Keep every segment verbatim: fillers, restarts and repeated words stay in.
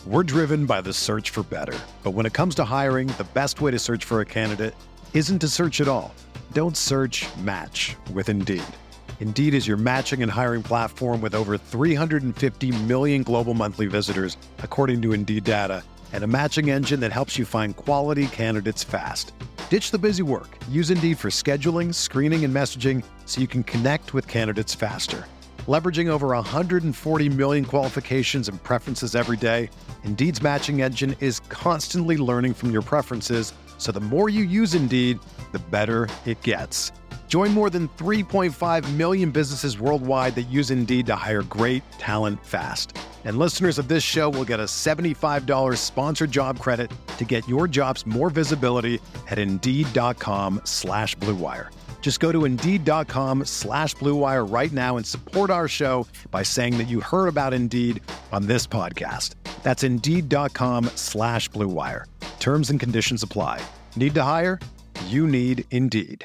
We're driven by the search for better. But when it comes to hiring, the best way to search for a candidate isn't to search at all. Don't search, match with Indeed. Indeed is your matching and hiring platform with over three hundred fifty million global monthly visitors, according to Indeed data, and a matching engine that helps you find quality candidates fast. Ditch the busy work. Use Indeed for scheduling, screening, and messaging so you can connect with candidates faster. Leveraging over one hundred forty million qualifications and preferences every day, Indeed's matching engine is constantly learning from your preferences, so the more you use Indeed, the better it gets. Join more than three point five million businesses worldwide that use Indeed to hire great talent fast. And listeners of this show will get a seventy-five dollars sponsored job credit to get your jobs more visibility at Indeed.com slash Blue Wire. Just go to Indeed.com slash Blue Wire right now and support our show by saying that you heard about Indeed on this podcast. That's Indeed.com slash Blue Wire. Terms and conditions apply. Need to hire? You need Indeed.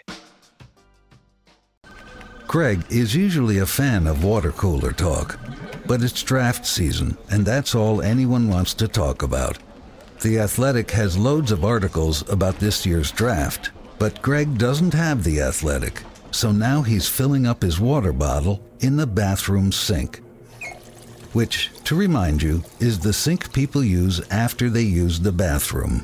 Greg is usually a fan of water cooler talk, but it's draft season, and that's all anyone wants to talk about. The Athletic has loads of articles about this year's draft, but Greg doesn't have The Athletic, so now he's filling up his water bottle in the bathroom sink. Which, to remind you, is the sink people use after they use the bathroom.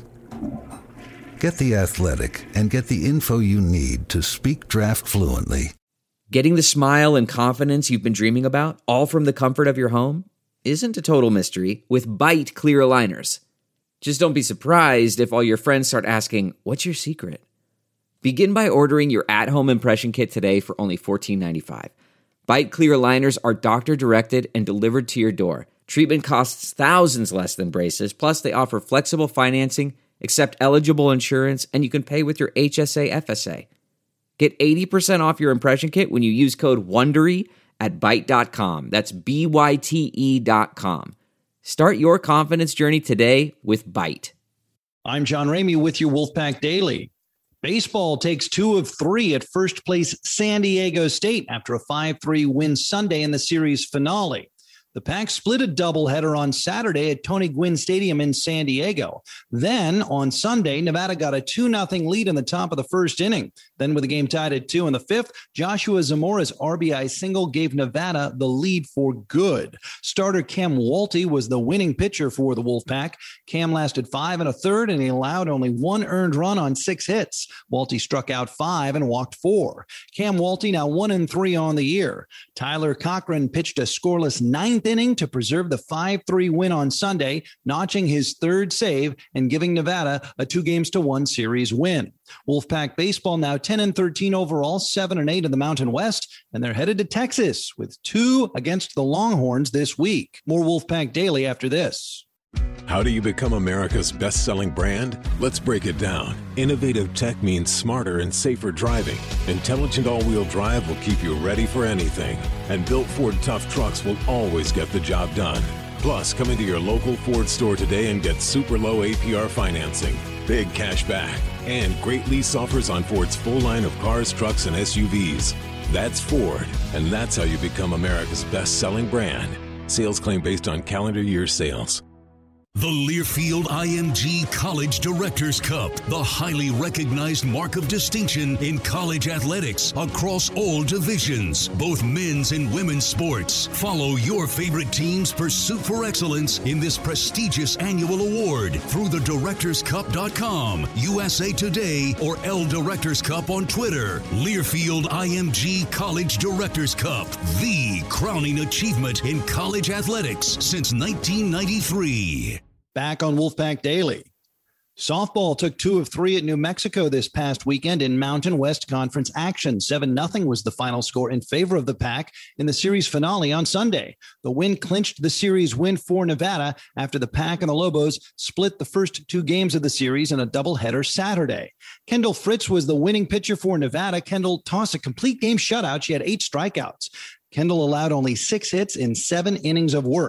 Get The Athletic and get the info you need to speak draft fluently. Getting the smile and confidence you've been dreaming about, all from the comfort of your home, isn't a total mystery with Byte clear aligners. Just don't be surprised if all your friends start asking, "What's your secret?" Begin by ordering your at-home impression kit today for only fourteen ninety-five. Byte clear aligners are doctor-directed and delivered to your door. Treatment costs thousands less than braces, plus they offer flexible financing, accept eligible insurance, and you can pay with your H S A F S A. Get eighty percent off your impression kit when you use code WONDERY at byte dot com. That's B Y T E dot com. Start your confidence journey today with Byte. I'm John Ramey with your Wolfpack Daily. Baseball takes two of three at first place San Diego State after a five three win Sunday in the series finale. The Pack split a doubleheader on Saturday at Tony Gwynn Stadium in San Diego. Then on Sunday, Nevada got a two nothing lead in the top of the first inning. Then with the game tied at two in the fifth, Joshua Zamora's R B I single gave Nevada the lead for good. Starter Cam Walty was the winning pitcher for the Wolfpack. Cam lasted five and a third, and he allowed only one earned run on six hits. Walty struck out five and walked four. Cam Walty now one and three on the year. Tyler Cochran pitched a scoreless ninth inning to preserve the five three win on Sunday, notching his third save and giving Nevada a two games to one series win. Wolfpack baseball now ten and thirteen overall, seven and eight in the Mountain West, and they're headed to Texas with two against the Longhorns this week. More Wolfpack Daily after this. How do you become America's best-selling brand? Let's break it down. Innovative tech means smarter and safer driving. Intelligent all-wheel drive will keep you ready for anything. And built Ford tough trucks will always get the job done. Plus, come into your local Ford store today and get super low A P R financing, big cash back, and great lease offers on Ford's full line of cars, trucks, and S U Vs. That's Ford, and that's how you become America's best-selling brand. Sales claim based on calendar year sales. The Learfield I M G College Directors Cup, the highly recognized mark of distinction in college athletics across all divisions, both men's and women's sports. Follow your favorite team's pursuit for excellence in this prestigious annual award through the directors cup dot com, U S A Today, or L Directors Cup on Twitter. Learfield I M G College Directors Cup, the crowning achievement in college athletics since nineteen ninety-three. Back on Wolfpack Daily. Softball took two of three at New Mexico this past weekend in Mountain West Conference action. seven nothing was the final score in favor of the Pack in the series finale on Sunday. The win clinched the series win for Nevada after the Pack and the Lobos split the first two games of the series in a doubleheader Saturday. Kendall Fritz was the winning pitcher for Nevada. Kendall tossed a complete game shutout. She had eight strikeouts. Kendall allowed only six hits in seven innings of work.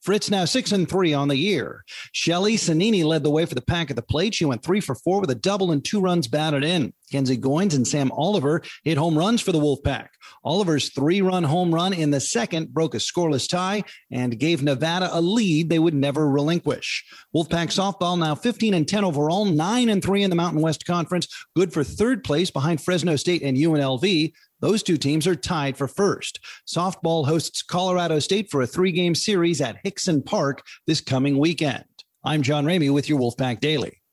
Fritz now six and three on the year. Shelly Sanini led the way for the Pack at the plate. She went three for four with a double and two runs batted in. Kenzie Goins and Sam Oliver hit home runs for the Wolfpack. Oliver's three-run home run in the second broke a scoreless tie and gave Nevada a lead they would never relinquish. Wolfpack softball now fifteen and ten overall, nine and three in the Mountain West Conference, good for third place behind Fresno State and U N L V. Those two teams are tied for first. Softball hosts Colorado State for a three-game series at Hickson Park this coming weekend. I'm John Ramey with your Wolfpack Daily.